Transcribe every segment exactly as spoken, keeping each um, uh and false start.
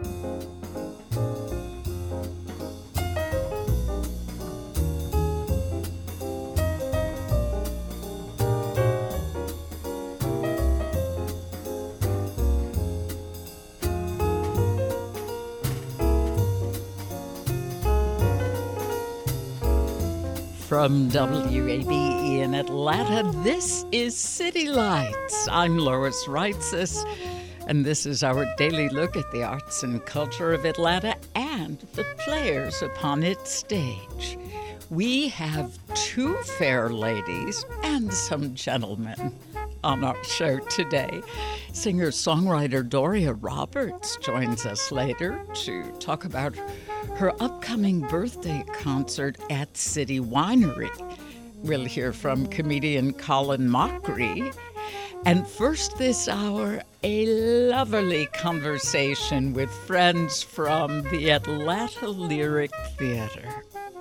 From W A B E in Atlanta, this is City Lights. I'm Lois Reitzes, and this is our daily look at the arts and culture of Atlanta and the players upon its stage. We have two fair ladies and some gentlemen on our show today. Singer-songwriter Doria Roberts joins us later to talk about her upcoming birthday concert at City Winery. We'll hear from comedian Colin Mochrie. And first this hour, a lovely conversation with friends from the Atlanta Lyric Theater.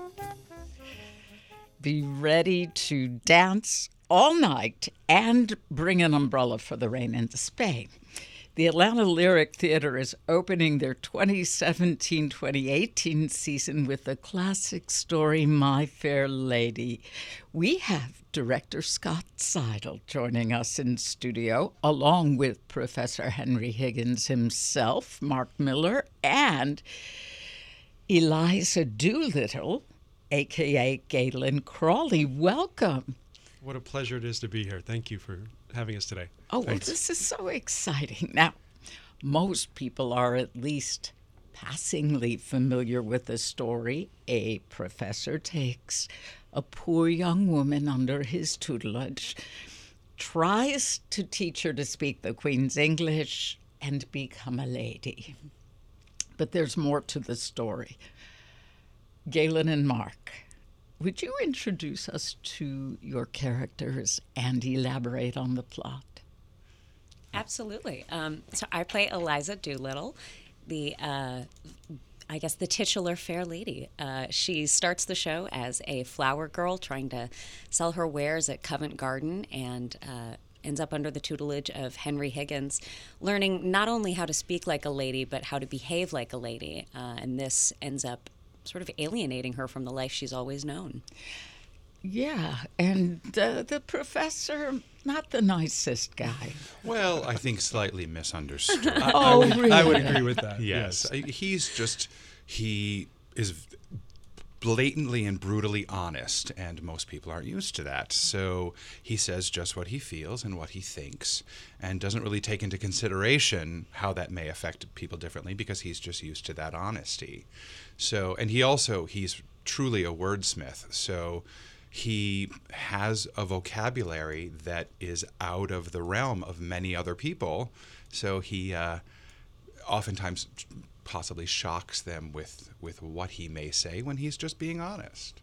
Be ready to dance all night and bring an umbrella for the rain and the spray. The Atlanta Lyric Theater is opening their twenty seventeen twenty eighteen season with the classic story, My Fair Lady. We have director Scott Seidel joining us in studio, along with Professor Henry Higgins himself, Mark Miller, and Eliza Doolittle, a k a. Galen Crawley. Welcome. What a pleasure it is to be here. Thank you for having us today. Oh, well, Thanks. this is so exciting. Now, most people are at least passingly familiar with the story. A professor takes a poor young woman under his tutelage, tries to teach her to speak the Queen's English and become a lady. But there's more to the story. Galen and Mark, would you introduce us to your characters and elaborate on the plot? Absolutely. Um, so I play Eliza Doolittle, the uh, I guess the titular fair lady. Uh, she starts the show as a flower girl trying to sell her wares at Covent Garden and uh, ends up under the tutelage of Henry Higgins, learning not only how to speak like a lady, but how to behave like a lady. Uh, and this ends up sort of alienating her from the life she's always known. Yeah, and uh, the professor, not the nicest guy. Well, I think slightly misunderstood. I, Oh, I would, really? I would agree with that. Yes, I- he's just, he is blatantly and brutally honest, and most people aren't used to that. So he says just what he feels and what he thinks, and doesn't really take into consideration how that may affect people differently because he's just used to that honesty. So, and he also, he's truly a wordsmith. So he has a vocabulary that is out of the realm of many other people. So he uh, oftentimes possibly shocks them with, with what he may say when he's just being honest.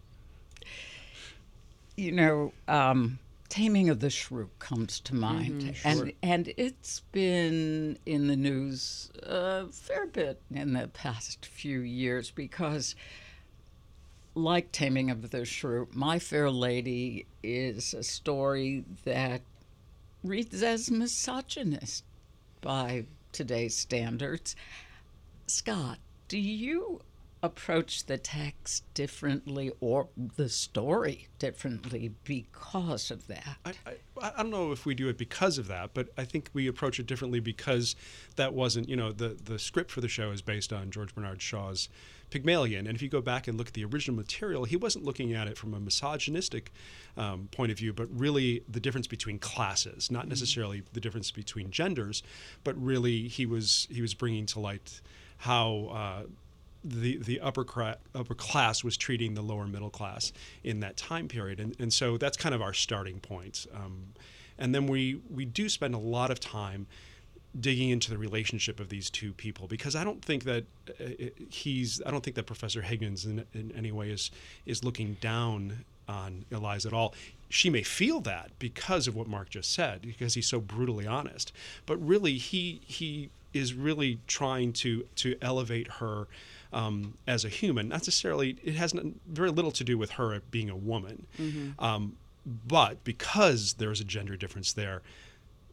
You know, um, Taming of the Shrew comes to mind, Mm-hmm, and sure. and it's been in the news a fair bit in the past few years because, like Taming of the Shrew, My Fair Lady is a story that reads as misogynist by today's standards. Scott, do you approach the text differently or the story differently because of that? I, I, I don't know if we do it because of that, but I think we approach it differently because that wasn't, you know, the, the script for the show is based on George Bernard Shaw's Pygmalion. And if you go back and look at the original material, he wasn't looking at it from a misogynistic um, point of view, but really the difference between classes, not necessarily the difference between genders, but really he was he was bringing to light how uh, the the upper cra- upper class was treating the lower middle class in that time period, and and so that's kind of our starting point. Um, and then we we do spend a lot of time digging into the relationship of these two people, because I don't think that uh, he's I don't think that Professor Higgins in, in any way is is looking down on Eliza at all. She may feel that because of what Mark just said, because he's so brutally honest, but really he he is really trying to to elevate her um, as a human. Not necessarily, it has not, very little to do with her being a woman, mm-hmm. um, but because there's a gender difference there,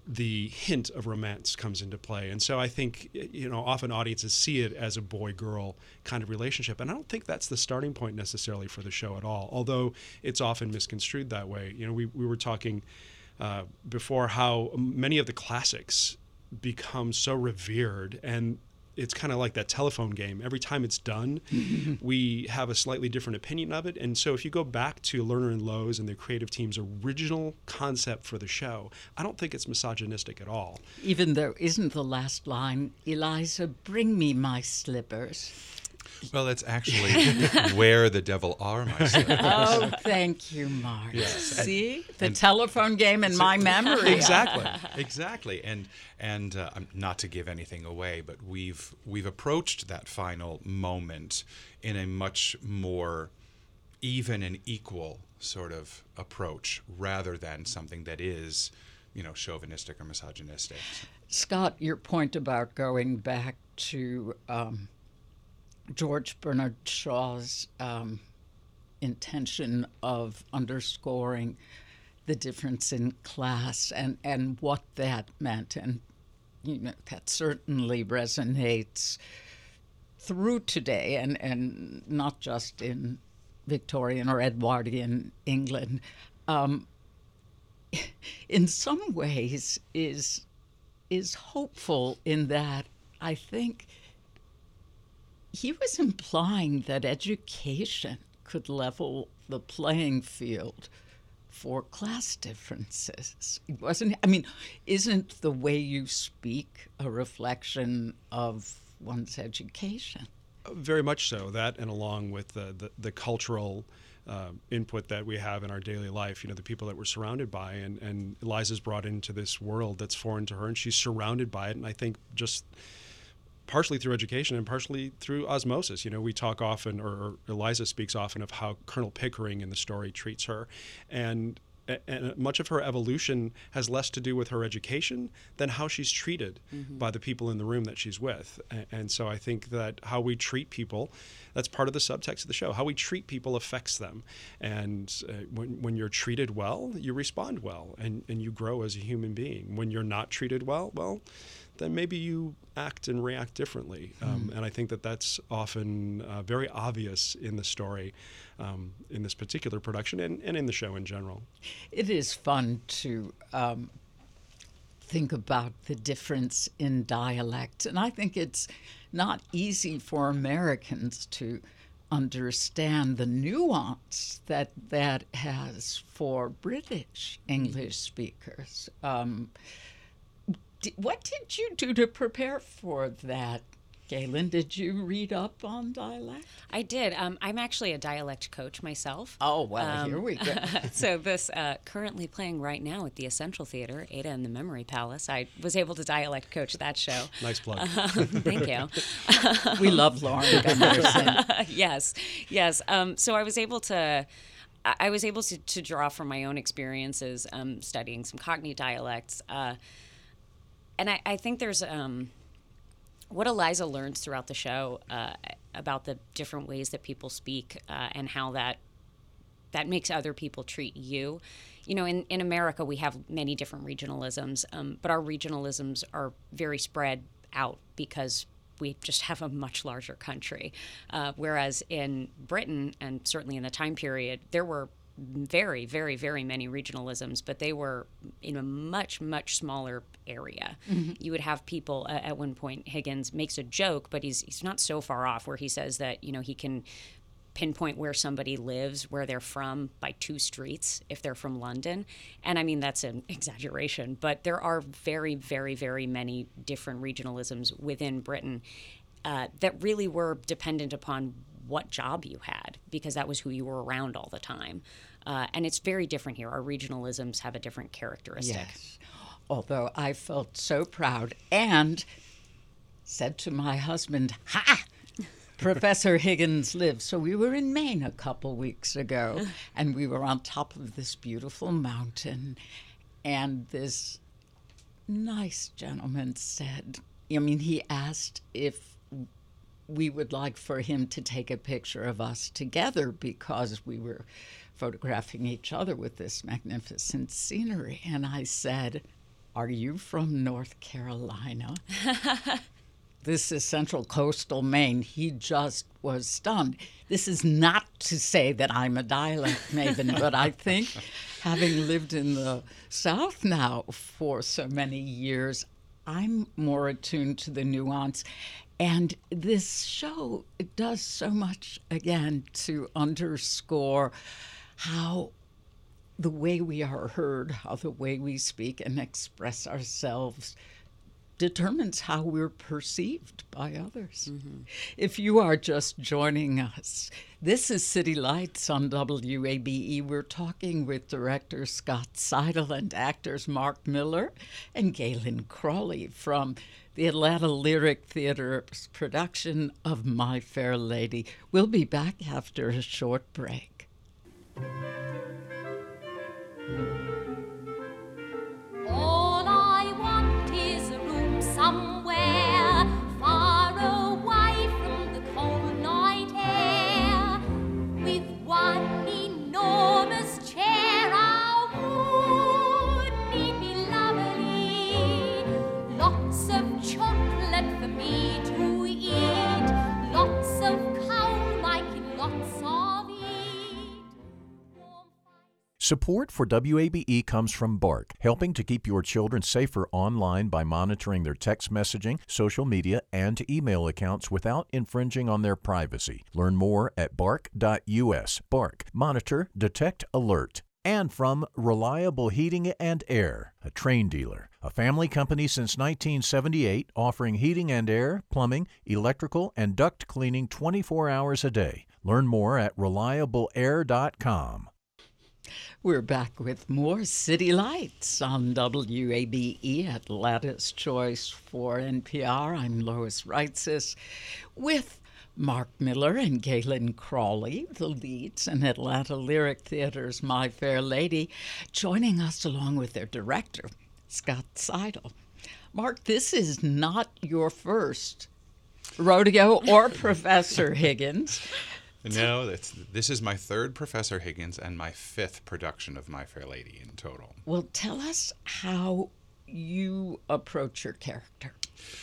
the hint of romance comes into play. And so I think, you know, often audiences see it as a boy-girl kind of relationship. And I don't think that's the starting point necessarily for the show at all, although it's often misconstrued that way. You know, we, we were talking uh, before how many of the classics become so revered, and it's kind of like that telephone game. Every time it's done, we have a slightly different opinion of it. And so if you go back to Lerner and Loews and the creative team's original concept for the show, I don't think it's misogynistic at all. Even though, isn't the last line, Eliza, bring me my slippers? Well, it's actually where the devil are my slippers. Oh, thank you, Mark. Yes. See? The and- telephone game in my memory. Exactly, exactly, and and uh, um, not to give anything away, but we've we've approached that final moment in a much more even and equal sort of approach, rather than something that is, you know, chauvinistic or misogynistic. Scott, your point about going back to um, George Bernard Shaw's um, intention of underscoring the difference in class and, and what that meant, and you know that certainly resonates through today, and, and not just in Victorian or Edwardian England. Um, in some ways, is is hopeful in that I think he was implying that education could level the playing field for class differences. It wasn't, I mean, isn't the way you speak a reflection of one's education? Very much so. That, and along with the, the, the cultural uh, input that we have in our daily life, you know, the people that we're surrounded by. And, and Eliza's brought into this world that's foreign to her, and she's surrounded by it. And I think just partially through education and partially through osmosis. You know, we talk often, or, or Eliza speaks often, of how Colonel Pickering in the story treats her. And and much of her evolution has less to do with her education than how she's treated mm-hmm. by the people in the room that she's with. And, and so I think that how we treat people, that's part of the subtext of the show. How we treat people affects them. And uh, when, when you're treated well, you respond well, and, and you grow as a human being. When you're not treated well, well, then maybe you act and react differently. Mm. Um, and I think that that's often uh, very obvious in the story, um, in this particular production, and, and in the show in general. It is fun to um, think about the difference in dialect. And I think it's not easy for Americans to understand the nuance that that has for British English speakers. Um, What did you do to prepare for that, Galen? Did you read up on dialect? I did. Um, I'm actually a dialect coach myself. Oh, well, um, here we go. So this, uh, currently playing right now at the Essential Theater, Ada and the Memory Palace. I was able to dialect coach that show. Nice plug. Um, thank you. We love Lauren Gunderson. Yes, yes. Um, so I was able to... I was able to, to draw from my own experiences um, studying some Cockney dialects. Uh, And I, I think there's um, what Eliza learns throughout the show uh, about the different ways that people speak uh, and how that that makes other people treat you. You know, in, in America, we have many different regionalisms, um, but our regionalisms are very spread out because we just have a much larger country. Uh, whereas in Britain, and certainly in the time period, there were very, very, very many regionalisms, but they were in a much, much smaller area. Mm-hmm. You would have people, uh, at one point, Higgins makes a joke, but he's he's not so far off, where he says that, you know, he can pinpoint where somebody lives, where they're from, by two streets if they're from London. And I mean, that's an exaggeration, but there are very, very, very many different regionalisms within Britain uh, that really were dependent upon what job you had, because that was who you were around all the time. Uh, and it's very different here. Our regionalisms have a different characteristic. Yes. Although I felt so proud and said to my husband, ha! Professor Higgins lives. So we were in Maine a couple weeks ago, and we were on top of this beautiful mountain, and this nice gentleman said, I mean, he asked if we would like for him to take a picture of us together because we were photographing each other with this magnificent scenery. And I said, Are you from North Carolina? This is Central Coastal Maine. He just was stunned. This is not to say that I'm a dialect maven, but I think having lived in the South now for so many years, I'm more attuned to the nuance. And this show it does so much, again, to underscore how the way we are heard, how the way we speak and express ourselves determines how we're perceived by others. Mm-hmm. If you are just joining us, this is City Lights on W A B E. We're talking with director Scott Seidel and actors Mark Miller and Galen Crawley from the Atlanta Lyric Theater's production of My Fair Lady. We'll be back after a short break. All I want is a room somewhere far away from the cold night air, with one enormous chair. Oh, wouldn't it be lovely? Lots of chocolate for me to eat, lots of coal making lots of it. Support for W A B E comes from Bark, helping to keep your children safer online by monitoring their text messaging, social media, and email accounts without infringing on their privacy. Learn more at bark dot U S. Bark. Monitor, detect, alert. And from Reliable Heating and Air, a Trane dealer, a family company since nineteen seventy-eight, offering heating and air, plumbing, electrical, and duct cleaning twenty-four hours a day. Learn more at reliable air dot com. We're back with more City Lights on W A B E, Atlanta's Choice for N P R. I'm Lois Reitzes with Mark Miller and Galen Crawley, the leads in Atlanta Lyric Theater's My Fair Lady, joining us along with their director, Scott Seidel. Mark, this is not your first rodeo or Professor Higgins. No, that's, this is my third Professor Higgins and my fifth production of My Fair Lady in total. Well, tell us how you approach your character.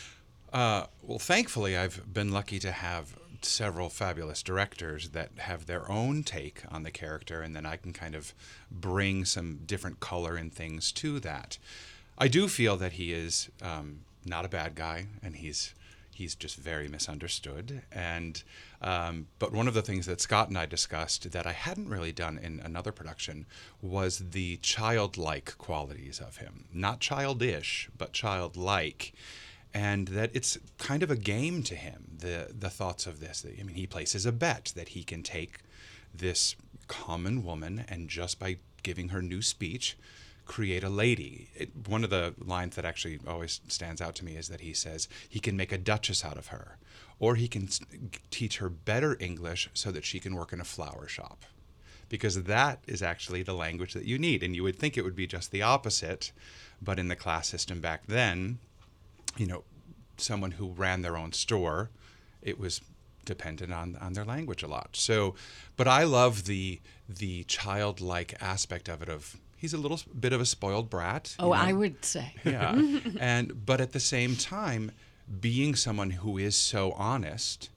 Uh, well, thankfully, I've been lucky to have several fabulous directors that have their own take on the character, and then I can kind of bring some different color and things to that. I do feel that he is um, not a bad guy, and he's he's just very misunderstood. And um, but one of the things that Scott and I discussed that I hadn't really done in another production was the childlike qualities of him. Not childish, but childlike. And that it's kind of a game to him, the the thoughts of this. I mean, he places a bet that he can take this common woman and just by giving her new speech, create a lady. It, one of the lines that actually always stands out to me is that he says he can make a duchess out of her, or he can teach her better English so that she can work in a flower shop. Because that is actually the language that you need. And you would think it would be just the opposite, but in the class system back then, you know, someone who ran their own store, it was dependent on, on their language a lot. So, but I love the the childlike aspect of it. Of he's a little bit of a spoiled brat. Oh, you know? I would say. Yeah, and but at the same time, being someone who is so honest,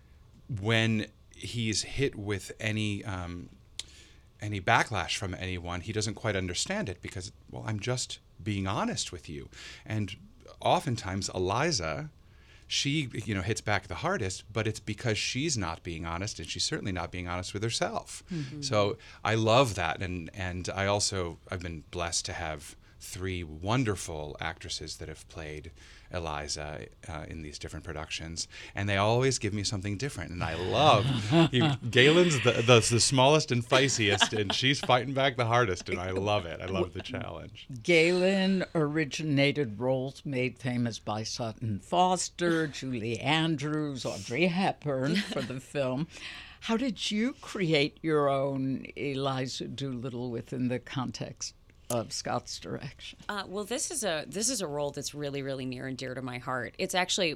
when he's hit with any um, any backlash from anyone, he doesn't quite understand it because, well, I'm just being honest with you, and oftentimes Eliza, she, you know, hits back the hardest, but it's because she's not being honest, and she's certainly not being honest with herself. Mm-hmm. So I love that, and and I also I've been blessed to have three wonderful actresses that have played Eliza uh, in these different productions, and they always give me something different, and I love you, Galen's the, the the smallest and feistiest, and she's fighting back the hardest, and I love it. I love the challenge. Galen originated roles made famous by Sutton Foster, Julie Andrews, Audrey Hepburn for the film. How did you create your own Eliza Doolittle within the context of Scott's direction? Uh, well, this is a this is a role that's really, really near and dear to my heart. It's actually it was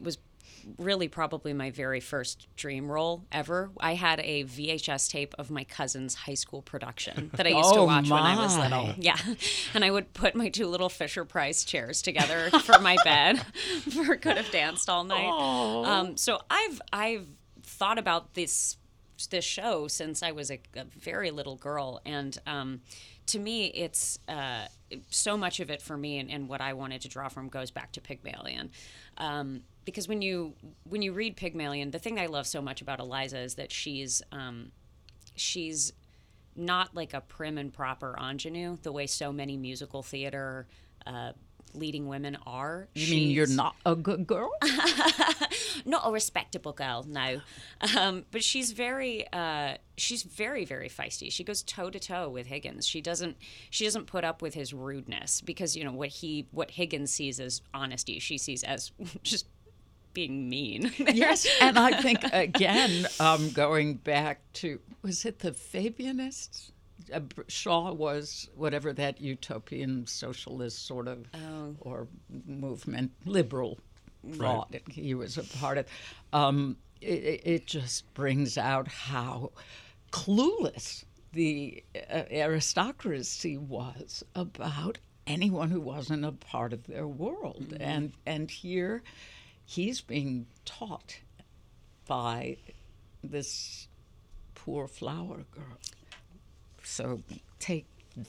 really probably my very first dream role ever. I had a V H S tape of my cousin's high school production that I used to Oh, watch when I was my. little. Yeah. And I would put my two little Fisher-Price chairs together for my bed for Could Have Danced All Night. Um, so I've I've thought about this this show since I was a, a very little girl, and um, to me, it's uh, so much of it for me, and, and what I wanted to draw from goes back to Pygmalion. Um, because when you when you read Pygmalion, the thing I love so much about Eliza is that she's um, she's not like a prim and proper ingenue the way so many musical theater uh, leading women are. You mean you're She's- not a good girl? not a respectable girl, no. Um, but she's very, uh, she's very, very feisty. She goes toe to toe with Higgins. She doesn't, she doesn't put up with his rudeness because you know what he, what Higgins sees as honesty, she sees as just being mean. Yes, and I think again, um, going back to was it the Fabianists? Uh, Br- Shaw was whatever that utopian socialist sort of or movement, liberal thought that he was a part of. Um, it, it just brings out how clueless the uh, aristocracy was about anyone who wasn't a part of their world, Mm-hmm. and and here he's being taught by this poor flower girl. So take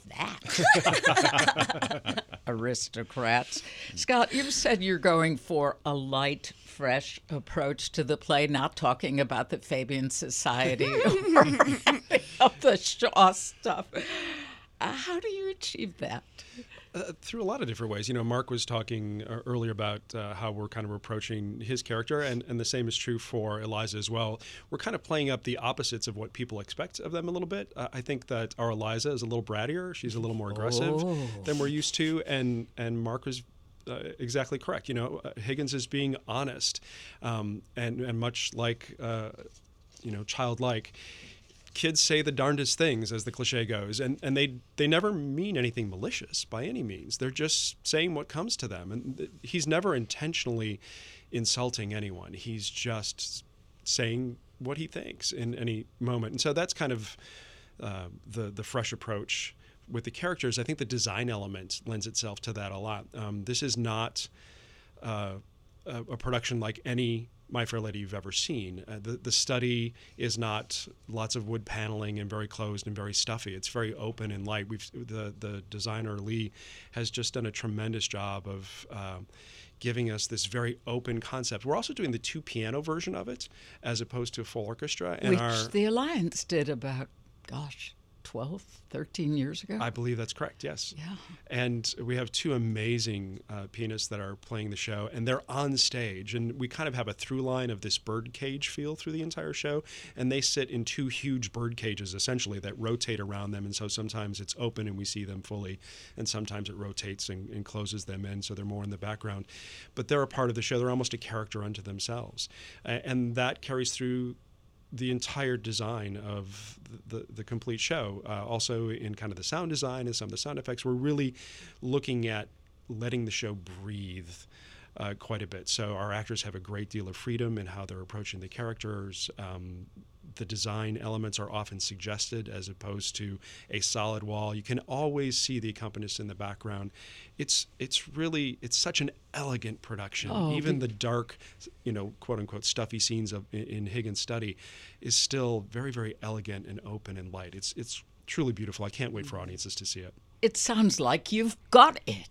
that, aristocrats. Scott, you've said you're going for a light, fresh approach to the play, not talking about the Fabian Society or any of the Shaw stuff. Uh, how do you achieve that? Uh, through a lot of different ways. You know, Mark was talking uh, earlier about uh, how we're kind of approaching his character, and, and the same is true for Eliza as well. We're kind of playing up the opposites of what people expect of them a little bit. Uh, I think that our Eliza is a little brattier. She's a little more aggressive Oh. than we're used to, and, and Mark was uh, exactly correct. You know, uh, Higgins is being honest, um, and, and much like, uh, you know, childlike. Kids say the darndest things, as the cliche goes, and, and they they never mean anything malicious by any means. They're just saying what comes to them. And th- he's never intentionally insulting anyone. He's just saying what he thinks in any moment. And so that's kind of uh, the, the fresh approach with the characters. I think the design element lends itself to that a lot. Um, this is not uh, a, a production like any My Fair Lady you've ever seen. Uh, the, the study is not lots of wood paneling and very closed and very stuffy. It's very open and light. We've the the designer Lee has just done a tremendous job of uh, giving us this very open concept. We're also doing the two piano version of it as opposed to a full orchestra. And Which our, the Alliance did about, gosh, twelve, thirteen years ago. I believe that's correct, yes. Yeah. And we have two amazing uh, pianists that are playing the show, and they're on stage. And we kind of have a through line of this bird cage feel through the entire show. And they sit in two huge bird cages, essentially, that rotate around them. And so sometimes it's open and we see them fully, and sometimes it rotates and, and closes them in, so they're more in the background. But they're a part of the show. They're almost a character unto themselves. Uh, and that carries through the entire design of the, the, the complete show. Uh, also in kind of the sound design and some of the sound effects, we're really looking at letting the show breathe uh, quite a bit. So our actors have a great deal of freedom in how they're approaching the characters. Um, the design elements are often suggested as opposed to a solid wall. You can always see the accompanist in the background. It's it's really, it's such an elegant production. Oh, Even be- the dark, you know, quote unquote, stuffy scenes of in, in Higgins' study is still very, very elegant and open and light. It's it's truly beautiful. I can't wait for audiences to see it. It sounds like you've got it.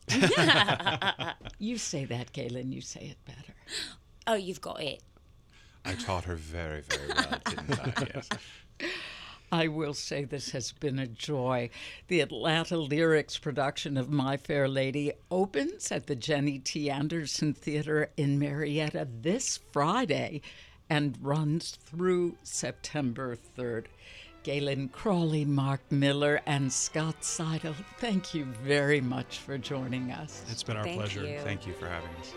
You say that, Galen. You say it better. Oh, you've got it. I taught her very, very well, didn't I? Yes. I will say this has been a joy. The Atlanta Lyrics production of My Fair Lady opens at the Jenny T. Anderson Theater in Marietta this Friday and runs through September third. Galen Crawley, Mark Miller, and Scott Seidel, thank you very much for joining us. It's been our Thank pleasure. you. Thank you for having us.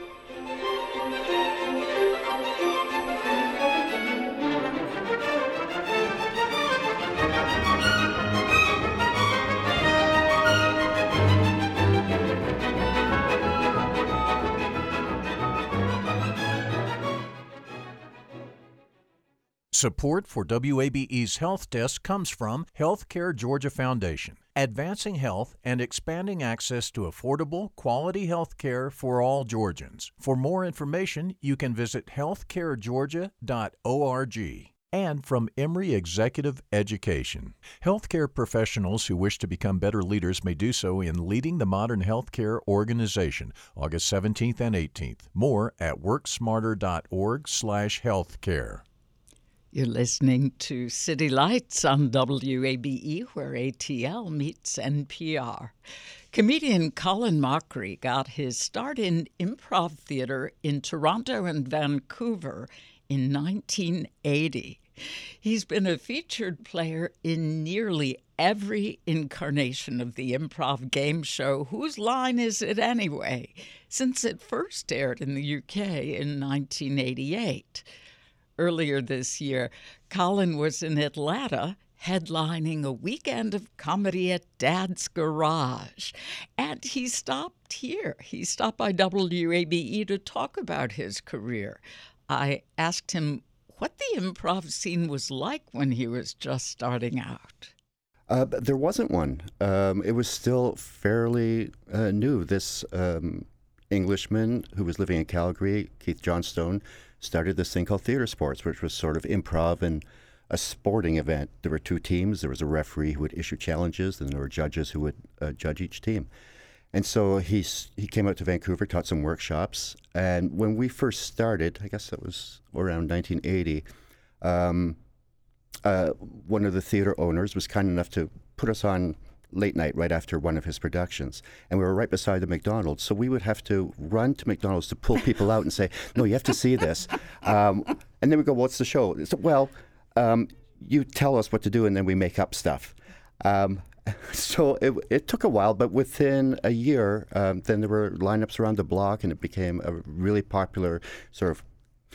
Support for W A B E's Health Desk comes from Healthcare Georgia Foundation, advancing health and expanding access to affordable, quality health care for all Georgians. For more information, you can visit healthcare georgia dot org. And from Emory Executive Education. Healthcare professionals who wish to become better leaders may do so in Leading the Modern Healthcare Organization, August seventeenth and eighteenth. More at worksmarter.org slash healthcare. You're listening to City Lights on W A B E, where A T L meets N P R. Comedian Colin Mochrie got his start in improv theater in Toronto and Vancouver in nineteen eighty. He's been a featured player in nearly every incarnation of the improv game show Whose Line Is It Anyway? Since it first aired in the U K in nineteen eighty-eight. Earlier this year, Colin was in Atlanta headlining a weekend of comedy at Dad's Garage. And he stopped here. He stopped by W A B E to talk about his career. I asked him what the improv scene was like when he was just starting out. Uh, there wasn't one. Um, it was still fairly uh, new. This um, Englishman who was living in Calgary, Keith Johnstone, started this thing called Theatre Sports, which was sort of improv and a sporting event. There were two teams. There was a referee who would issue challenges, and there were judges who would uh, judge each team. And so he he came out to Vancouver, taught some workshops. And when we first started, I guess that was around nineteen eighty, um, uh, one of the theater owners was kind enough to put us on late night right after one of his productions. And we were right beside the McDonald's. So we would have to run to McDonald's to pull people out and say, no, you have to see this. Um, and then we go, what's the show? So, well, um, you tell us what to do, and then we make up stuff. Um, so it, it took a while, but within a year, um, then there were lineups around the block, and it became a really popular sort of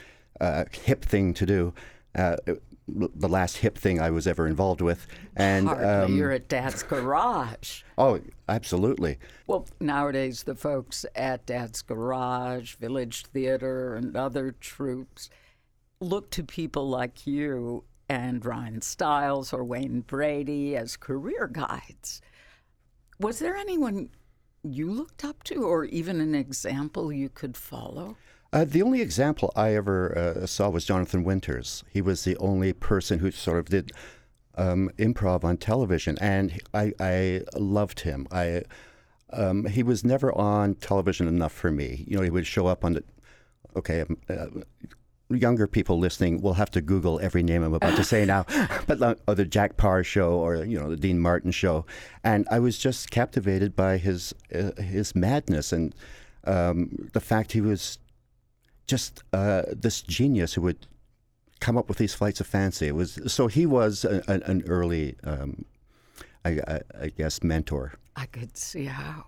uh, hip thing to do. Uh, it, the last hip thing I was ever involved with. And Hardly. um, You're at Dad's Garage. Oh, absolutely. Well, nowadays the folks at Dad's Garage, Village Theater, and other troupes look to people like you and Ryan Stiles or Wayne Brady as career guides. Was there anyone you looked up to, or even an example you could follow? Uh, the only example I ever uh, saw was Jonathan Winters. He was the only person who sort of did um, improv on television, and I, I loved him. I um, he was never on television enough for me. You know, he would show up on the. Okay, um, uh, younger people listening will have to Google every name I'm about to say now, but uh, or the Jack Parr show, or you know the Dean Martin show, and I was just captivated by his uh, his madness and um, the fact he was just uh, this genius who would come up with these flights of fancy. It was so he was a, a, an early, um, I, I, I guess, mentor. I could see how.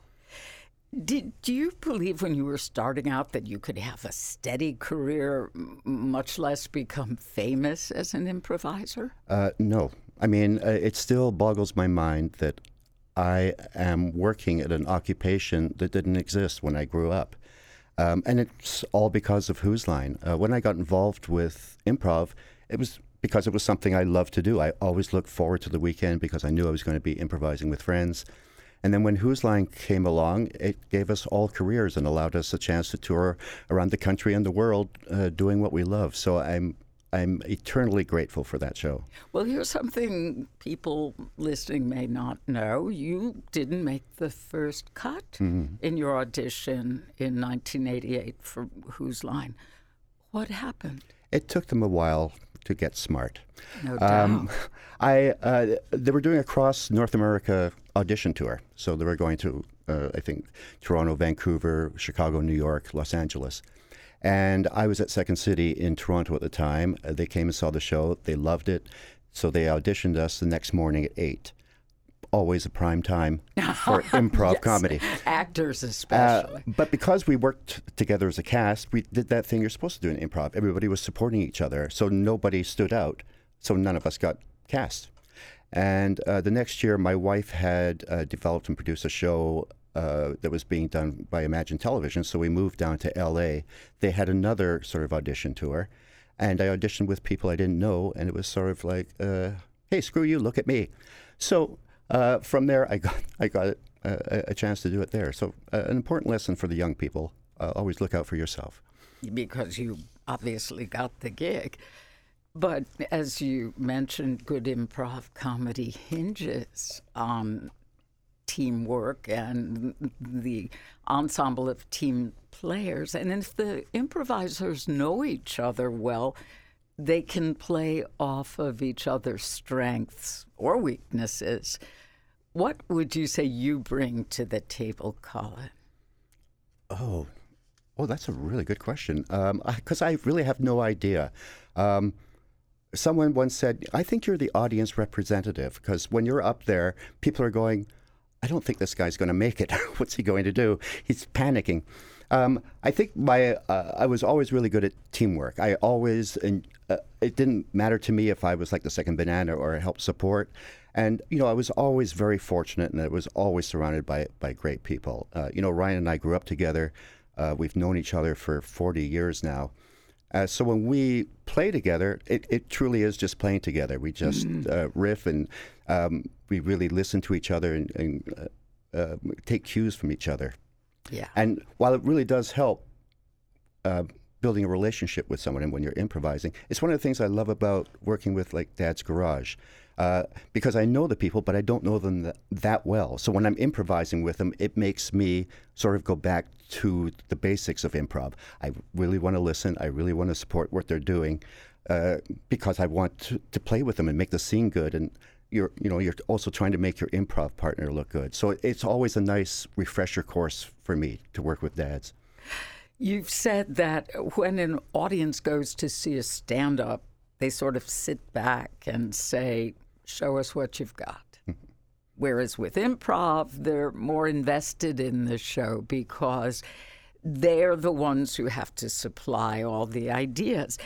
Did do you believe when you were starting out that you could have a steady career, much less become famous as an improviser? Uh, no. I mean, uh, it still boggles my mind that I am working at an occupation that didn't exist when I grew up. Um, and it's all because of Whose Line. Uh, when I got involved with improv, it was because it was something I loved to do. I always looked forward to the weekend because I knew I was going to be improvising with friends. And then when Whose Line came along, it gave us all careers and allowed us a chance to tour around the country and the world uh, doing what we love. So I'm I'm eternally grateful for that show. Well, here's something people listening may not know. You didn't make the first cut mm-hmm. in your audition in nineteen eighty-eight for Whose Line. What happened? It took them a while to get smart. No doubt. Um, I uh, they were doing a cross North America audition tour. So they were going to, uh, I think, Toronto, Vancouver, Chicago, New York, Los Angeles. And I was at Second City in Toronto at the time. Uh, they came and saw the show. They loved it. So they auditioned us the next morning at eight. Always a prime time for improv yes. comedy. Actors especially. Uh, but because we worked together as a cast, we did that thing you're supposed to do in improv. Everybody was supporting each other. So nobody stood out. So none of us got cast. And uh, the next year, my wife had uh, developed and produced a show Uh, that was being done by Imagine Television, so we moved down to L A. They had another sort of audition tour, and I auditioned with people I didn't know, and it was sort of like, uh, hey, screw you, look at me. So uh, from there, I got I got a, a chance to do it there. So uh, an important lesson for the young people: uh, always look out for yourself. Because you obviously got the gig. But as you mentioned, good improv comedy hinges on teamwork and the ensemble of team players. And if the improvisers know each other well, they can play off of each other's strengths or weaknesses. What would you say you bring to the table, Colin? Oh, oh, that's a really good question. Because um, I really have no idea. Um, someone once said, I think you're the audience representative, because when you're up there, people are going, I don't think this guy's going to make it. What's he going to do? He's panicking. Um, I think my uh, I was always really good at teamwork. I always, and uh, it didn't matter to me if I was like the second banana or help support. And, you know, I was always very fortunate, and I was always surrounded by, by great people. Uh, you know, Ryan and I grew up together. Uh, we've known each other for forty years now. Uh, so when we play together, it, it truly is just playing together. We just mm. uh, riff, and um, we really listen to each other and, and uh, uh, take cues from each other. Yeah. And while it really does help uh, building a relationship with someone and when you're improvising, it's one of the things I love about working with like Dad's Garage. Uh, because I know the people, but I don't know them that, that well. So when I'm improvising with them, it makes me sort of go back to the basics of improv. I really want to listen. I really want to support what they're doing uh, because I want to, to play with them and make the scene good. And you're, you know, you're also trying to make your improv partner look good. So it's always a nice refresher course for me to work with dads. You've said that when an audience goes to see a stand-up, they sort of sit back and say, show us what you've got. Whereas with improv, they're more invested in the show because they're the ones who have to supply all the ideas.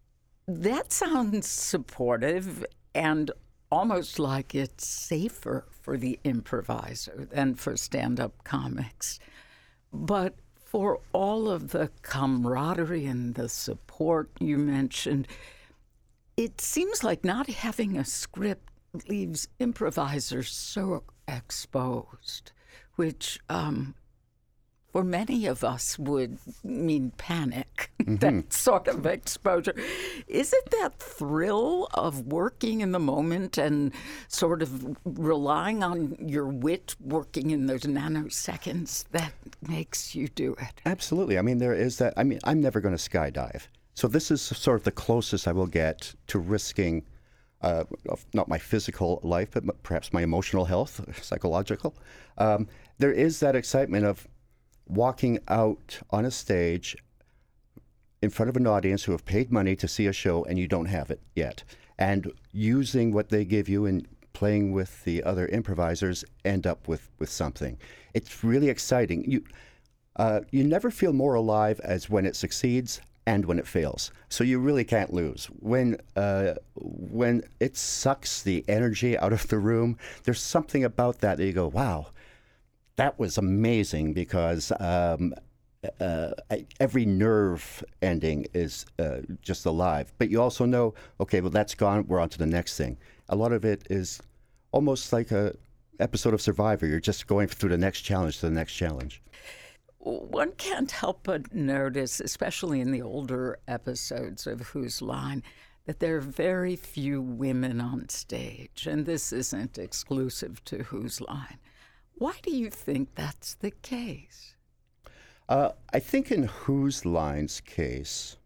That sounds supportive and almost like it's safer for the improviser than for stand-up comics. But for all of the camaraderie and the support you mentioned, it seems like not having a script leaves improvisers so exposed, which um, for many of us would mean panic, mm-hmm. that sort of exposure. Is it that thrill of working in the moment and sort of relying on your wit working in those nanoseconds that makes you do it? Absolutely. I mean, there is that. I mean, I'm never going to skydive. So this is sort of the closest I will get to risking uh, not my physical life, but perhaps my emotional health, psychological. Um, there is that excitement of walking out on a stage in front of an audience who have paid money to see a show and you don't have it yet. And using what they give you and playing with the other improvisers, end up with, with something. It's really exciting. You, uh, you never feel more alive as when it succeeds and when it fails. So you really can't lose. When uh, when it sucks the energy out of the room, there's something about that that you go, wow, that was amazing, because um, uh, every nerve ending is uh, just alive. But you also know, okay, well, that's gone, we're on to the next thing. A lot of it is almost like a episode of Survivor. You're just going through the next challenge to the next challenge. One can't help but notice, especially in the older episodes of Whose Line, that there are very few women on stage, and this isn't exclusive to Whose Line. Why do you think that's the case? Uh, I think in Whose Line's case,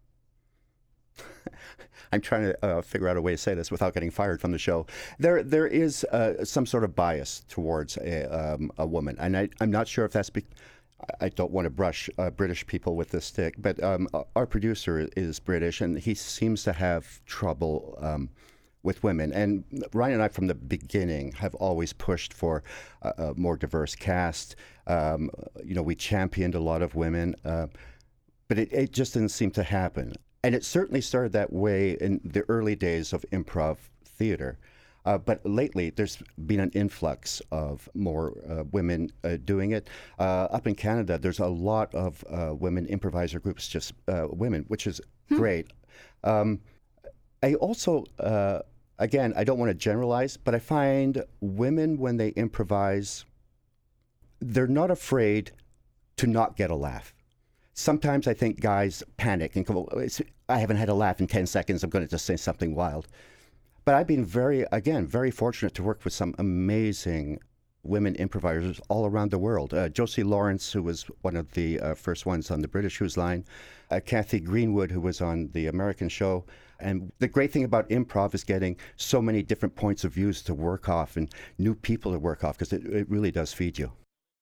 I'm trying to uh, figure out a way to say this without getting fired from the show. There, there is uh, some sort of bias towards a, um, a woman, and I, I'm not sure if that's because I don't want to brush uh, British people with this stick, but um, our producer is British, and he seems to have trouble um, with women. And Ryan and I, from the beginning, have always pushed for a, a more diverse cast. Um, you know, we championed a lot of women, uh, but it, it just didn't seem to happen. And it certainly started that way in the early days of improv theater. Uh, but lately, there's been an influx of more uh, women uh, doing it. Uh, up in Canada, there's a lot of uh, women improviser groups, just uh, women, which is hmm. great. Um, I also, uh, again, I don't want to generalize, but I find women, when they improvise, they're not afraid to not get a laugh. Sometimes I think guys panic and go, I haven't had a laugh in ten seconds, I'm going to just say something wild. But I've been very, again, very fortunate to work with some amazing women improvisers all around the world. Uh, Josie Lawrence, who was one of the uh, first ones on the British Who's Line, uh, Kathy Greenwood, who was on the American show. And the great thing about improv is getting so many different points of views to work off and new people to work off, because it, it really does feed you.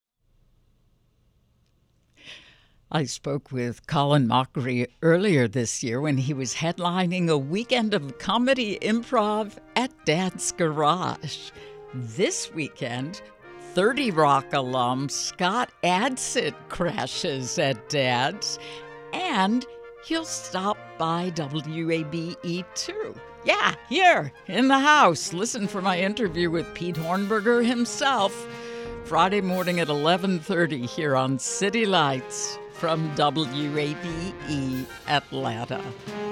I spoke with Colin Mockery earlier this year when he was headlining a weekend of comedy improv at Dad's Garage. This weekend, thirty Rock alum Scott Adsit crashes at Dad's, and he'll stop by W A B E too. Yeah, here in the house. Listen for my interview with Pete Hornberger himself, Friday morning at eleven thirty here on City Lights from W A B E Atlanta.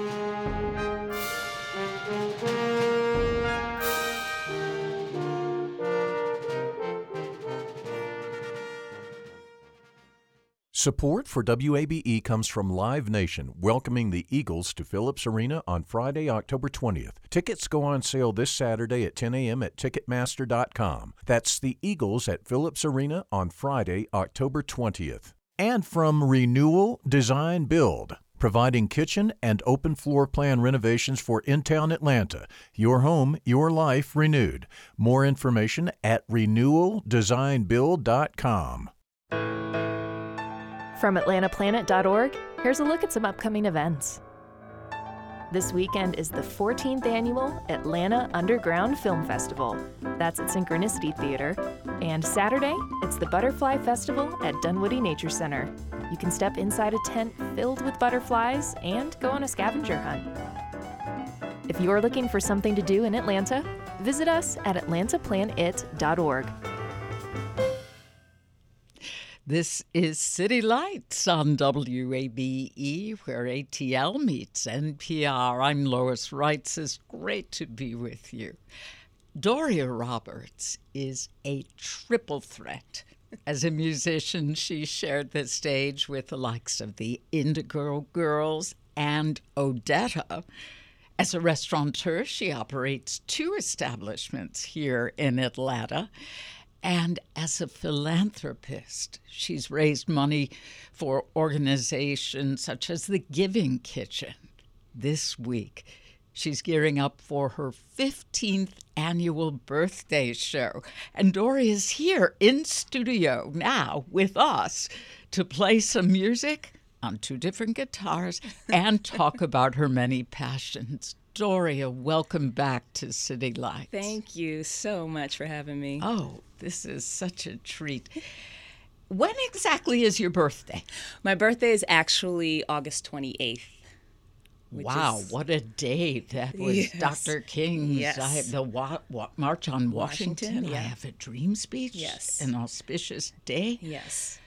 Support for W A B E comes from Live Nation, welcoming the Eagles to Phillips Arena on Friday, October twentieth. Tickets go on sale this Saturday at ten a.m. at Ticketmaster dot com. That's the Eagles at Phillips Arena on Friday, October twentieth. And from Renewal Design Build, providing kitchen and open floor plan renovations for in-town Atlanta. Your home, your life renewed. More information at renewal design build dot com. From Atlanta Planet dot org, here's a look at some upcoming events. This weekend is the fourteenth Annual Atlanta Underground Film Festival. That's at Synchronicity Theater. And Saturday, it's the Butterfly Festival at Dunwoody Nature Center. You can step inside a tent filled with butterflies and go on a scavenger hunt. If you're looking for something to do in Atlanta, visit us at atlanta plan it dot org. This is City Lights on W A B E, where A T L meets N P R. I'm Lois Reitzes. It's great to be with you. Doria Roberts is a triple threat. As a musician, she shared the stage with the likes of the Indigo Girls and Odetta. As a restaurateur, she operates two establishments here in Atlanta. And as a philanthropist, she's raised money for organizations such as the Giving Kitchen. This week, she's gearing up for her fifteenth annual birthday show. And Doria's here in studio now with us to play some music on two different guitars and talk about her many passions. Doria, welcome back to City Lights. Thank you so much for having me. Oh, this is such a treat. When exactly is your birthday? My birthday is actually August twenty-eighth. Wow, is, what a day. That was yes. Doctor King's yes. I, the wa- wa- March on Washington. Washington yeah. I Have a Dream speech. Yes. An auspicious day. Yes.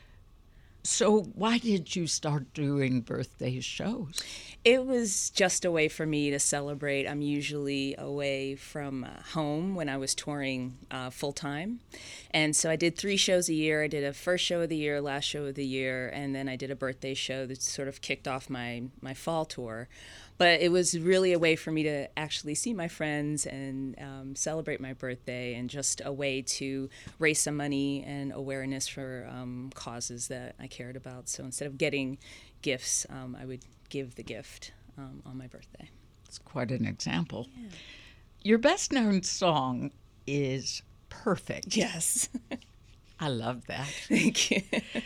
So why did you start doing birthday shows? It was just a way for me to celebrate. I'm usually away from uh, home when I was touring uh, full-time. And so I did three shows a year. I did a first show of the year, last show of the year, and then I did a birthday show that sort of kicked off my, my fall tour. But it was really a way for me to actually see my friends and um, celebrate my birthday, and just a way to raise some money and awareness for um, causes that I cared about. So instead of getting gifts, um, I would give the gift um, on my birthday. It's quite an example. Yeah. Your best-known song is Perfect. Yes. I love that. Thank you.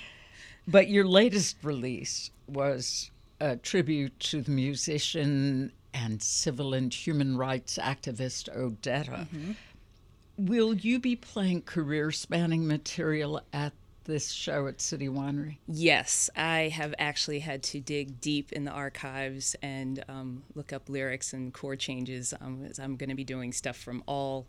But your latest release was a tribute to the musician and civil and human rights activist Odetta. Mm-hmm. Will you be playing career-spanning material at this show at City Winery? Yes, I have actually had to dig deep in the archives and um, look up lyrics and chord changes. Um, I'm going to be doing stuff from all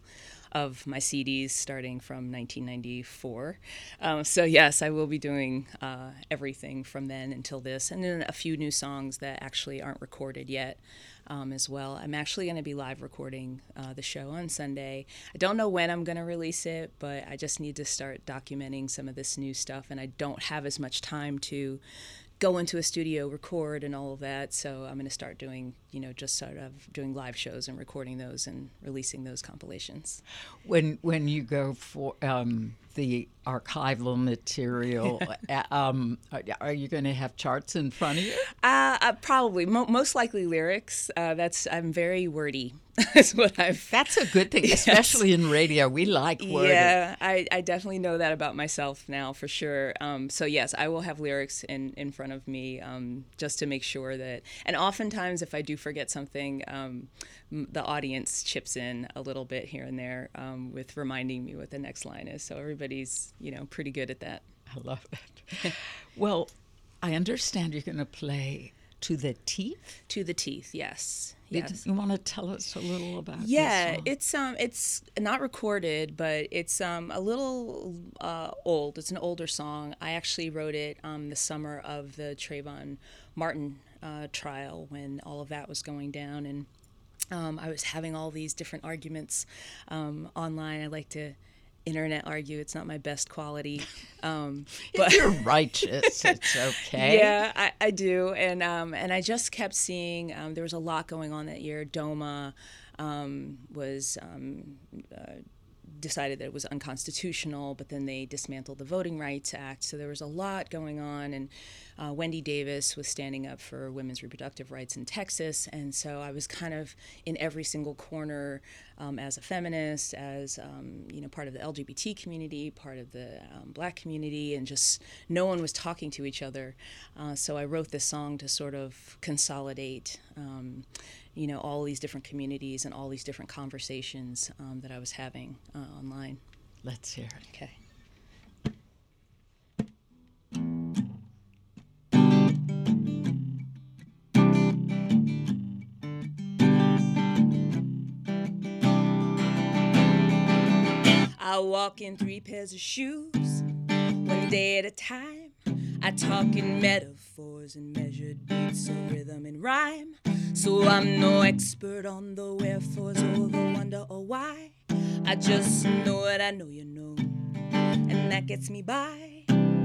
of my C Ds starting from nineteen ninety-four. Um, so yes, I will be doing uh, everything from then until this, and then a few new songs that actually aren't recorded yet um, as well. I'm actually going to be live recording uh, the show on Sunday. I don't know when I'm going to release it, but I just need to start documenting some of this new stuff, and I don't have as much time to go into a studio, record, and all of that. So I'm going to start doing, you know, just sort of doing live shows and recording those and releasing those compilations. When when you go for um, the archival material, um, are, are you going to have charts in front of you? Uh, uh, probably, Mo- most likely lyrics. Uh, that's I'm very wordy. That's what I've. That's a good thing, Yes. especially in radio. We like wording. Yeah, I, I definitely know that about myself now for sure. Um, so yes, I will have lyrics in, in front of me um, just to make sure that. And oftentimes, if I do forget something, um, m- the audience chips in a little bit here and there um, with reminding me what the next line is. So everybody's, you know, pretty good at that. I love it. Well, I understand you're going to play To the Teeth. To the Teeth, yes. You- Yes. You want to tell us a little about this Yeah, song? it's um, it's not recorded, but it's um, a little uh, old. It's an older song. I actually wrote it um, the summer of the Trayvon Martin uh, trial when all of that was going down, and um, I was having all these different arguments um, online. I like to internet argue. It's not my best quality. Um, but If you're righteous, it's okay. yeah, I, I do, and um, and I just kept seeing um, there was a lot going on that year. DOMA um, was um, uh, decided that it was unconstitutional, but then they dismantled the Voting Rights Act. So there was a lot going on, and uh, Wendy Davis was standing up for women's reproductive rights in Texas, and so I was kind of in every single corner um, as a feminist, as um, you know, part of the L G B T community, part of the um, Black community, and just no one was talking to each other. Uh, so I wrote this song to sort of consolidate Um, you know, all these different communities and all these different conversations um, that I was having uh, online. Let's hear it. Okay. I walk in three pairs of shoes, one day at a time. I talk in metaphors and measured beats of rhythm and rhyme. So I'm no expert on the wherefores or the wonder or why. I just know what I know you know, and that gets me by.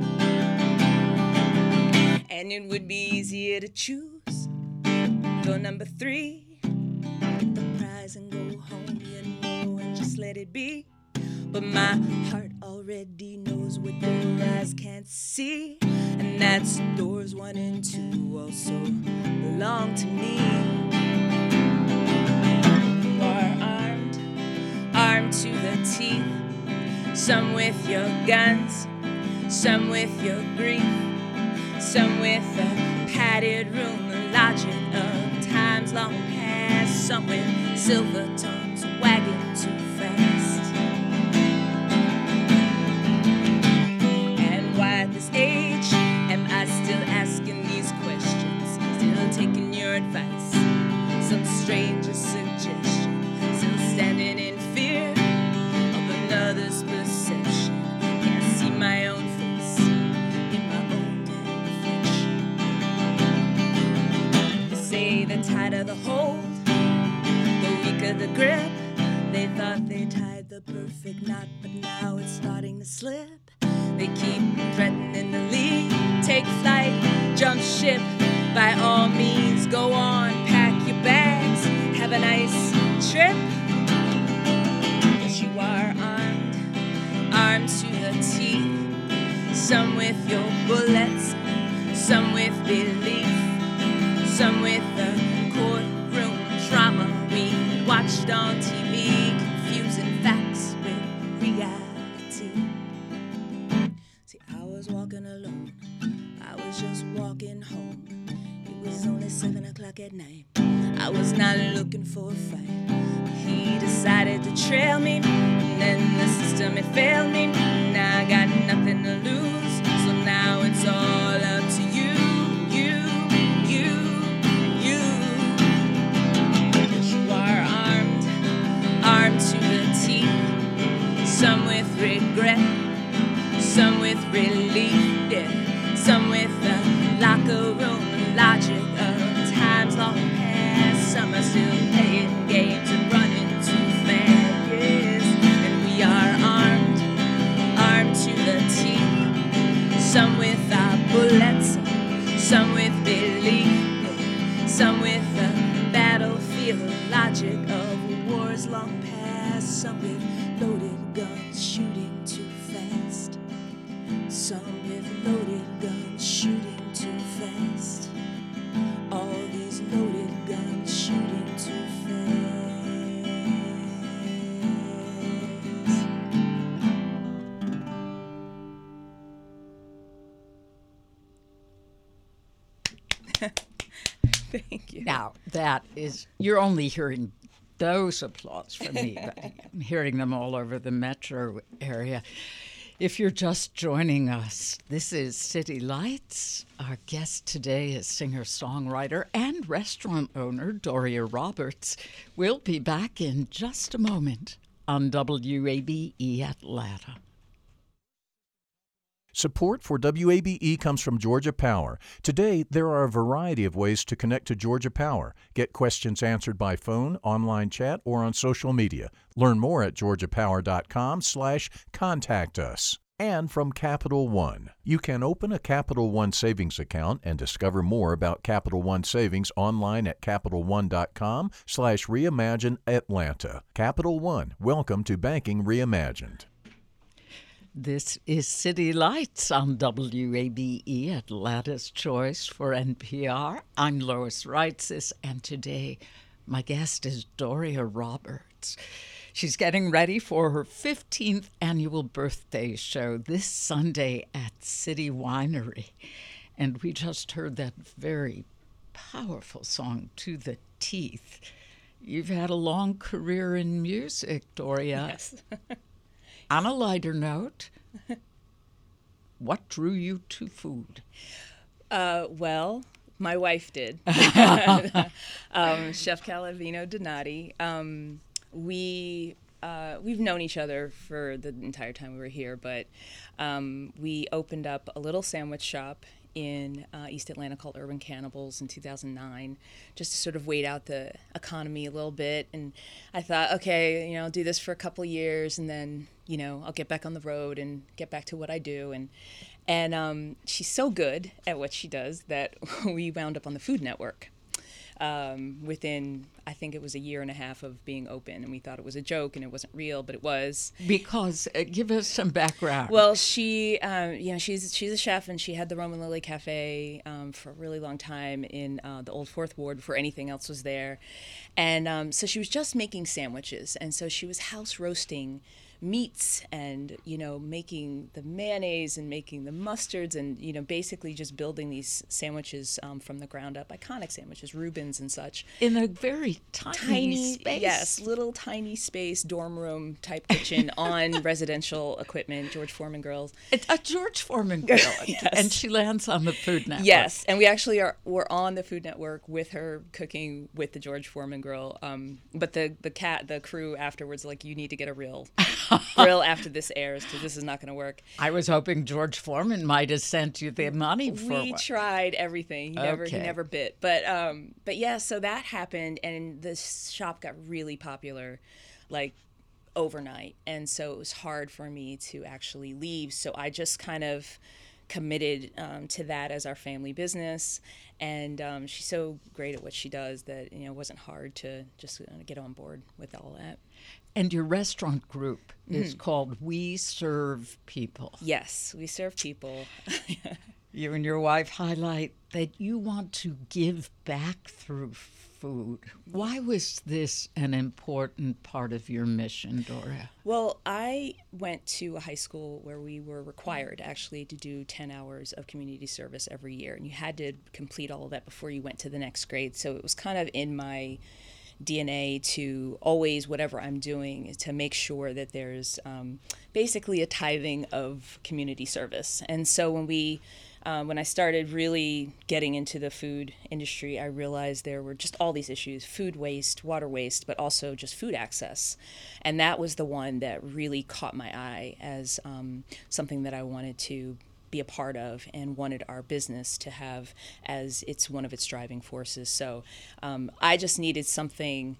And it would be easier to choose door number three, get the prize and go home, you know, and just let it be. But my heart already knows what your eyes can't see, and that's doors one and two also belong to me. You are armed, armed to the teeth, some with your guns, some with your grief, some with a padded room, the logic of times long past, some with silver tongues wagging too fast. At this age, am I still asking these questions? Still taking your advice? Some stranger suggestion? Still standing in fear of another's perception? Can't see my own face in my own damn reflection. They say the tighter the hold, the weaker the grip. They thought they tied the perfect knot, but now it's starting to slip. They keep threatening to leave, take flight, jump ship. By all means, go on, pack your bags, have a nice trip. But you are armed, armed to the teeth, some with your bullets, some with belief, some with the courtroom drama we watched on T V, confusing facts with reality. Walking alone, I was just walking home. It was only seven o'clock at night. I was not looking for a fight. He decided to trail me, and then the system it failed me. Now I got nothing to lose, so now it's all up to you, you, you, you. You are armed, armed to the teeth. magic of wars long past. Some with loaded guns shooting too fast. Some with loaded guns shooting too fast. All these loaded guns shooting too fast. Thank you. Now, that is, you're only hearing those applause from me, but I'm hearing them all over the metro area. If you're just joining us, this is City Lights. Our guest today is singer-songwriter and restaurant owner Doria Roberts. We'll be back in just a moment on W A B E Atlanta. Support for W A B E comes from Georgia Power. Today, there are a variety of ways to connect to Georgia Power. Get questions answered by phone, online chat, or on social media. Learn more at georgiapower.com slash contact us. And from Capital One. You can open a Capital One savings account and discover more about Capital One savings online at CapitalOne.com slash reimagine Atlanta. Capital One, welcome to Banking Reimagined. This is City Lights on W A B E, Atlanta's Choice for N P R. I'm Lois Reitzes, and today my guest is Doria Roberts. She's getting ready for her fifteenth annual birthday show this Sunday at City Winery. And we just heard that very powerful song, To the Teeth. You've had a long career in music, Doria. Yes. On a lighter note, what drew you to food? Uh, well, my wife did. um, Chef Calavino Donati. Um, we uh, we've known each other for the entire time we were here, but um, we opened up a little sandwich shop in uh, East Atlanta called Urban Cannibals in two thousand nine, just to sort of wait out the economy a little bit. And I thought, okay, you know, I'll do this for a couple years, and then, you know, I'll get back on the road and get back to what I do. And and um, she's so good at what she does that we wound up on the Food Network. Um, within, I think it was a year and a half of being open, and we thought it was a joke and it wasn't real, but it was. Because, uh, give us some background. Well, she, um, you know, she's she's a chef, and she had the Roman Lily Cafe um, for a really long time in uh, the Old Fourth Ward before anything else was there, and um, so she was just making sandwiches, and so she was house roasting meats and, you know, making the mayonnaise and making the mustards and, you know, basically just building these sandwiches um, from the ground up, iconic sandwiches, Reubens and such. In a very tiny, tiny space. Yes, little tiny space, dorm room type kitchen on residential equipment, George Foreman Grills. A, a George Foreman grill. Yes. And she lands on the Food Network. Yes, and we actually are we're on the Food Network with her cooking with the George Foreman Grill. Um, but the, the cat, the crew afterwards, like, you need to get a real grill after this airs, because this is not going to work. I was hoping George Foreman might have sent you the money for We one. tried everything. He never he Okay. never bit. But um but yeah, so that happened, and the shop got really popular like overnight. And so it was hard for me to actually leave. So I just kind of committed um, to that as our family business. And um, she's so great at what she does that, you know, it wasn't hard to just uh, get on board with all that. And your restaurant group is called We Serve People. Yes, we serve people. You and your wife highlight that you want to give back through food. Why was this an important part of your mission, Doria? Well, I went to a high school where we were required actually to do ten hours of community service every year, and you had to complete all of that before you went to the next grade. So it was kind of in my D N A to always, whatever I'm doing, to make sure that there's um, basically a tithing of community service. And so when we Um, when I started really getting into the food industry, I realized there were just all these issues: food waste, water waste, but also just food access. And that was the one that really caught my eye as um, something that I wanted to be a part of and wanted our business to have as it's one of its driving forces. So um, I just needed something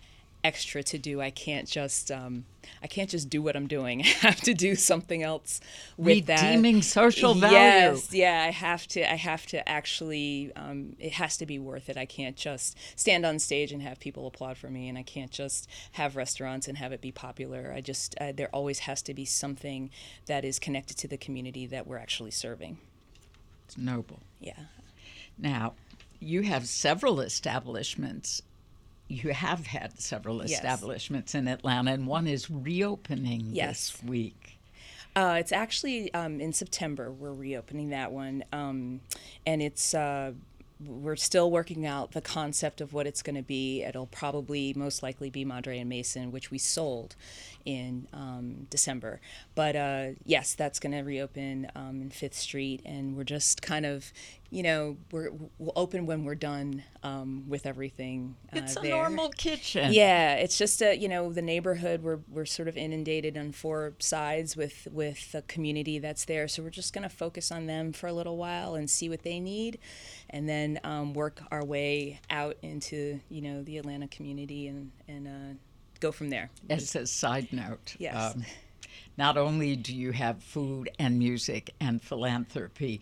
extra to do. I can't just um, I can't just do what I'm doing. I have to do something else with that. Redeeming social value. Yes, yeah. I have to. I have to actually. Um, it has to be worth it. I can't just stand on stage and have people applaud for me, and I can't just have restaurants and have it be popular. I just uh, there always has to be something that is connected to the community that we're actually serving. It's noble. Yeah. Now, you have several establishments. You have had several Yes. establishments in Atlanta, and one is reopening Yes. this week. Uh, it's actually um, in September. We're reopening that one, um, and it's uh, we're still working out the concept of what it's going to be. It'll probably most likely be Madre and Mason, which we sold in um, December. But uh, yes, that's going to reopen um, in Fifth Street, and we're just kind of, you know, we're we'll open when we're done um, with everything. Uh, It's a there. normal kitchen. Yeah, it's just a, you know, the neighborhood, we're we're sort of inundated on four sides with with the community that's there, so we're just going to focus on them for a little while and see what they need, and then um, work our way out into, you know, the Atlanta community and and uh, go from there. As a side note, Yes. um, not only do you have food and music and philanthropy,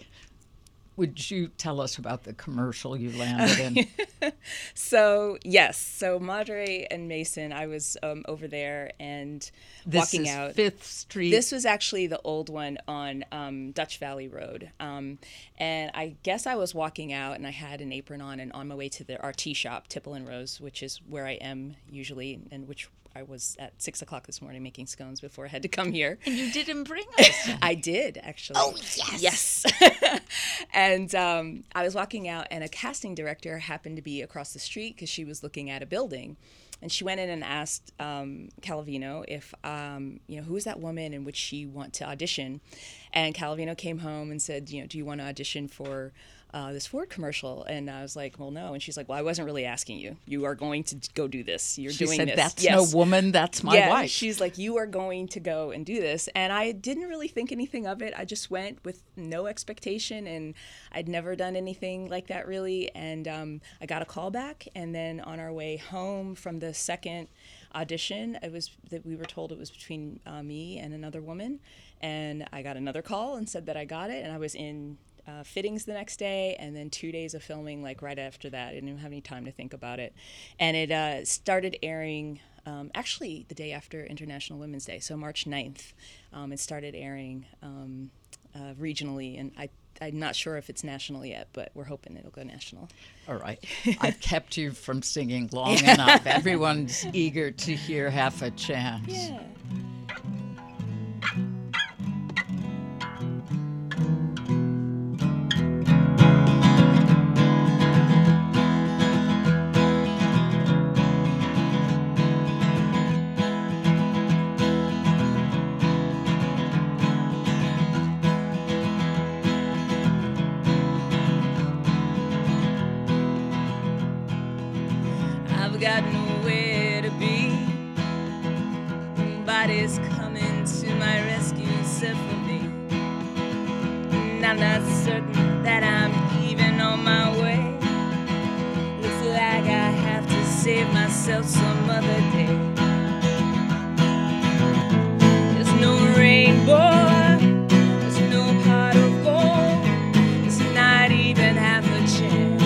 would you tell us about the commercial you landed in? So yes, so Madre and Mason, I was um, over there and This walking is out. Fifth Street. This was actually the old one on um, Dutch Valley Road, um, and I guess I was walking out and I had an apron on, and on my way to the our tea shop, Tipple and Rose, which is where I am usually, and which I was at six o'clock this morning making scones before I had to come here. And you didn't bring us. I did, actually. Oh, yes. Yes. And um, I was walking out, and a casting director happened to be across the street because she was looking at a building. And she went in and asked um, Calavino if, um, you know, who is that woman and would she want to audition? And Calavino came home and said, you know, do you want to audition for uh, this Ford commercial? And I was like, well, no. And she's like, well, I wasn't really asking you. You are going to go do this. You're She doing said, this. that's Yes. no woman, that's my yeah, wife. She's like, you are going to go and do this. And I didn't really think anything of it. I just went with no expectation, and I'd never done anything like that really. And um, I got a call back, and then on our way home from the second audition, it was that we were told it was between uh, me and another woman. And I got another call and said that I got it, and I was in Uh, fittings the next day, and then two days of filming like right after that. I didn't even have any time to think about it. And it uh, started airing um, actually the day after International Women's Day, so March ninth. Um, it started airing um, uh, regionally, and I, I'm not sure if it's national yet, but we're hoping it'll go national. All right. I've kept you from singing long enough. Everyone's eager to hear Half a Chance. Yeah. I've got nowhere to be. Nobody's coming to my rescue except for me. And I'm not certain that I'm even on my way. Looks like I have to save myself some other day. There's no rainbow. There's no pot of gold. It's not even half a chance.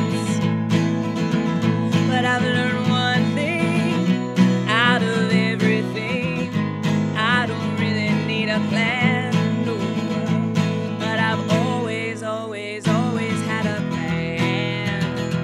But I've learned one thing out of everything. I don't really need a plan, no. But I've always, always, always had a plan.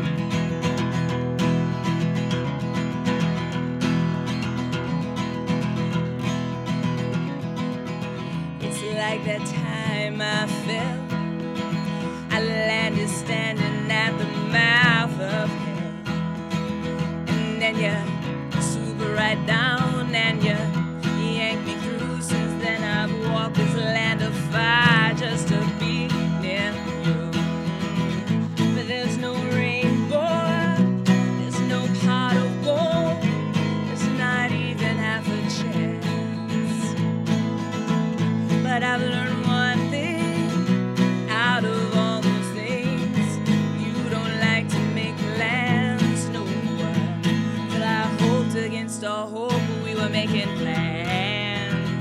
It's like that time I fell. I landed standing at the mouth of hell. And then you swoop right down and you yank me through. Since then I've walked this land of fire just to be near you. But there's no rainbow, there's no pot of gold, there's not even half a chance. But I've learned one thing out of all those things. You don't like to make plans, no. Till I hope again we're making plans.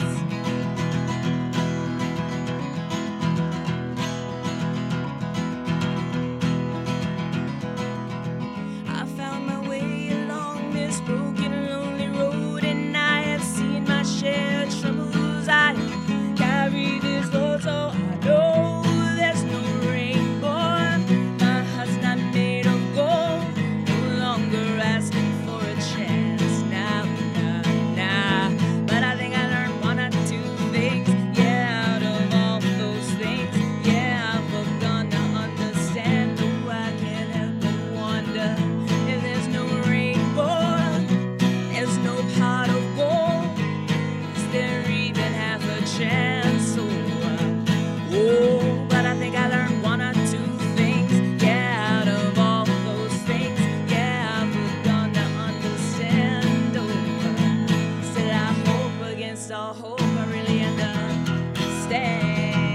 I found my way along this broken, lonely road, and I have seen my share of troubles. I carry this load, so I know there's no rainbow. My heart's not made of gold, no longer asking for a chance. Now, nah, nah. But I think I learned one or two things, yeah, out of all those things. Yeah, I've begun to understand. Oh, I can't help but wonder if there's no rainbow, there's no pot of gold. Is there even half a chance? Oh, uh, oh, but I think I learned one or two things, yeah, out of all those things. Yeah, I've begun to understand. Oh, uh, still I hope against all hope, I really understand.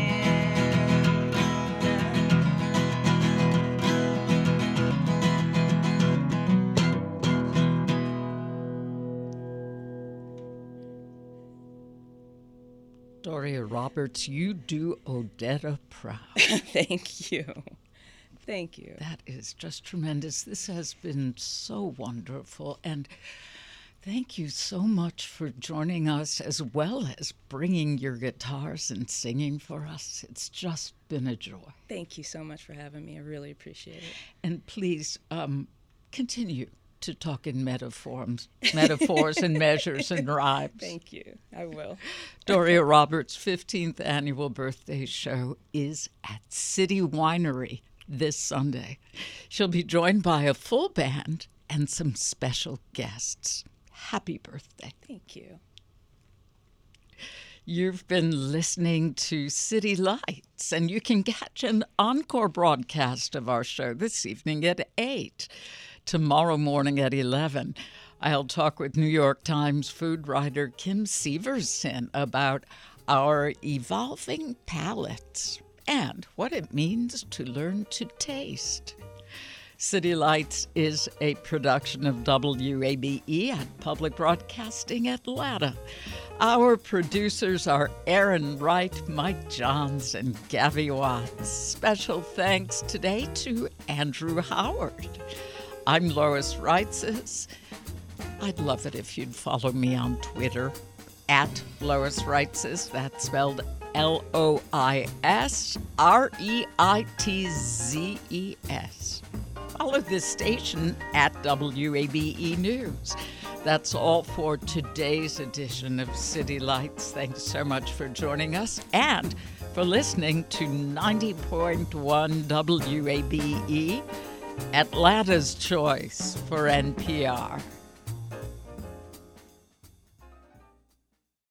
Doria Roberts, you do Odetta proud. Thank you. Thank you. That is just tremendous. This has been so wonderful. And thank you so much for joining us, as well as bringing your guitars and singing for us. It's just been a joy. Thank you so much for having me. I really appreciate it. And please um, continue to talk in metaphors, metaphors and measures and rhymes. Thank you. I will. Doria Roberts' fifteenth annual birthday show is at City Winery this Sunday. She'll be joined by a full band and some special guests. Happy birthday. Thank you. You've been listening to City Lights, and you can catch an encore broadcast of our show this evening at eight. Tomorrow morning at eleven, I'll talk with New York Times food writer Kim Severson about our evolving palates and what it means to learn to taste. City Lights is a production of W A B E at Public Broadcasting Atlanta. Our producers are Aaron Wright, Mike Johns, and Gavi Watts. Special thanks today to Andrew Howard. I'm Lois Reitzes. I'd love it if you'd follow me on Twitter, at Lois Reitzes. That's spelled L O I S R E I T Z E S. Follow this station at W A B E News. That's all for today's edition of City Lights. Thanks so much for joining us and for listening to ninety point one W A B E, Atlanta's choice for N P R.